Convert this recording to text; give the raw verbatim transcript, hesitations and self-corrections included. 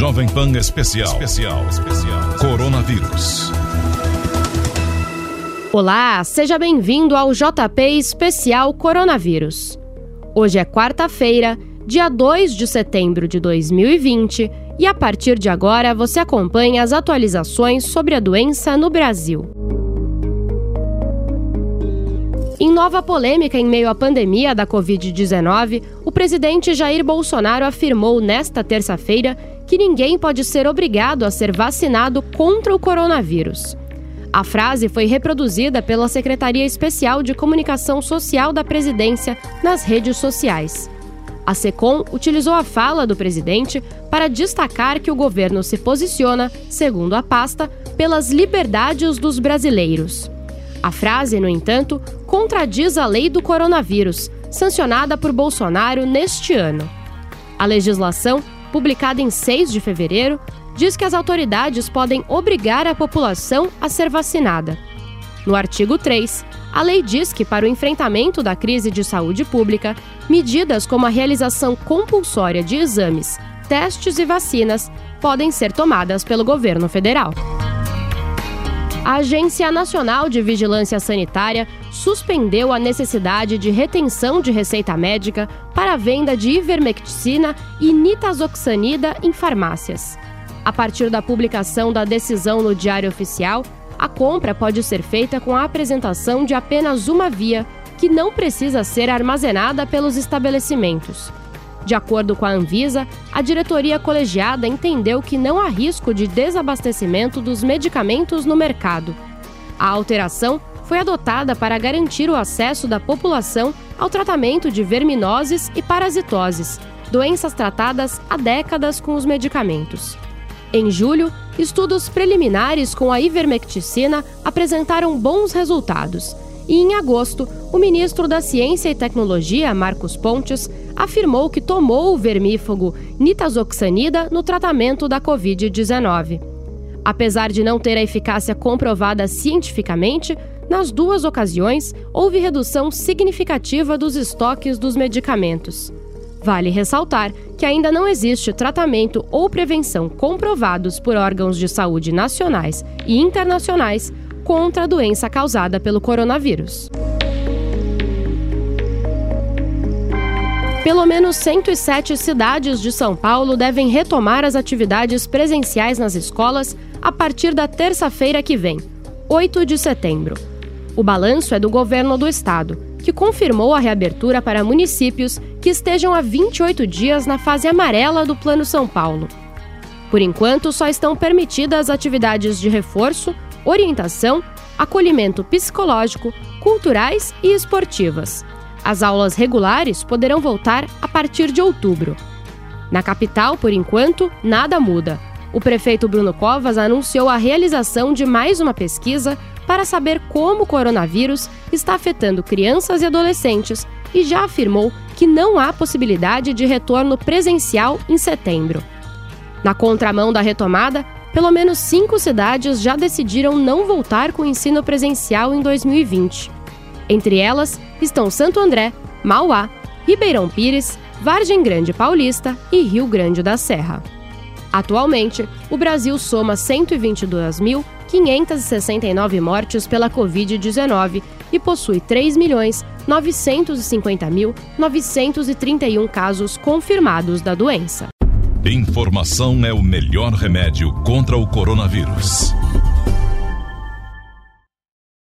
Jovem Pan Especial. Especial. Especial. Coronavírus. Olá, seja bem-vindo ao J P Especial Coronavírus. Hoje é quarta-feira, dia dois de setembro de dois mil e vinte, e a partir de agora você acompanha as atualizações sobre a doença no Brasil. Em nova polêmica em meio à pandemia da covid dezenove, o presidente Jair Bolsonaro afirmou nesta terça-feira que ninguém pode ser obrigado a ser vacinado contra o coronavírus. A frase foi reproduzida pela Secretaria Especial de Comunicação Social da Presidência nas redes sociais. A SECOM utilizou a fala do presidente para destacar que o governo se posiciona, segundo a pasta, pelas liberdades dos brasileiros. A frase, no entanto, contradiz a lei do coronavírus, sancionada por Bolsonaro neste ano. A legislação, publicada em seis de fevereiro, diz que as autoridades podem obrigar a população a ser vacinada. No artigo três, a lei diz que, para o enfrentamento da crise de saúde pública, medidas como a realização compulsória de exames, testes e vacinas podem ser tomadas pelo governo federal. A Agência Nacional de Vigilância Sanitária suspendeu a necessidade de retenção de receita médica para a venda de ivermectina e nitazoxanida em farmácias. A partir da publicação da decisão no Diário Oficial, a compra pode ser feita com a apresentação de apenas uma via, que não precisa ser armazenada pelos estabelecimentos. De acordo com a Anvisa, a diretoria colegiada entendeu que não há risco de desabastecimento dos medicamentos no mercado. A alteração foi adotada para garantir o acesso da população ao tratamento de verminoses e parasitoses, doenças tratadas há décadas com os medicamentos. Em julho, estudos preliminares com a ivermectina apresentaram bons resultados. E em agosto, o ministro da Ciência e Tecnologia, Marcos Pontes, afirmou que tomou o vermífugo nitazoxanida no tratamento da covid dezenove. Apesar de não ter a eficácia comprovada cientificamente, nas duas ocasiões houve redução significativa dos estoques dos medicamentos. Vale ressaltar que ainda não existe tratamento ou prevenção comprovados por órgãos de saúde nacionais e internacionais contra a doença causada pelo coronavírus. Pelo menos cento e sete cidades de São Paulo devem retomar as atividades presenciais nas escolas a partir da terça-feira que vem, oito de setembro. O balanço é do governo do estado, que confirmou a reabertura para municípios que estejam há vinte e oito dias na fase amarela do Plano São Paulo. Por enquanto, só estão permitidas atividades de reforço, orientação, acolhimento psicológico, culturais e esportivas. As aulas regulares poderão voltar a partir de outubro. Na capital, por enquanto, nada muda. O prefeito Bruno Covas anunciou a realização de mais uma pesquisa para saber como o coronavírus está afetando crianças e adolescentes e já afirmou que não há possibilidade de retorno presencial em setembro. Na contramão da retomada, pelo menos cinco cidades já decidiram não voltar com o ensino presencial em dois mil e vinte. Entre elas estão Santo André, Mauá, Ribeirão Pires, Vargem Grande Paulista e Rio Grande da Serra. Atualmente, o Brasil soma cento e vinte e duas mil quinhentas e sessenta e nove mortes pela covid dezenove e possui três milhões novecentos e cinquenta mil novecentos e trinta e um casos confirmados da doença. Informação é o melhor remédio contra o coronavírus.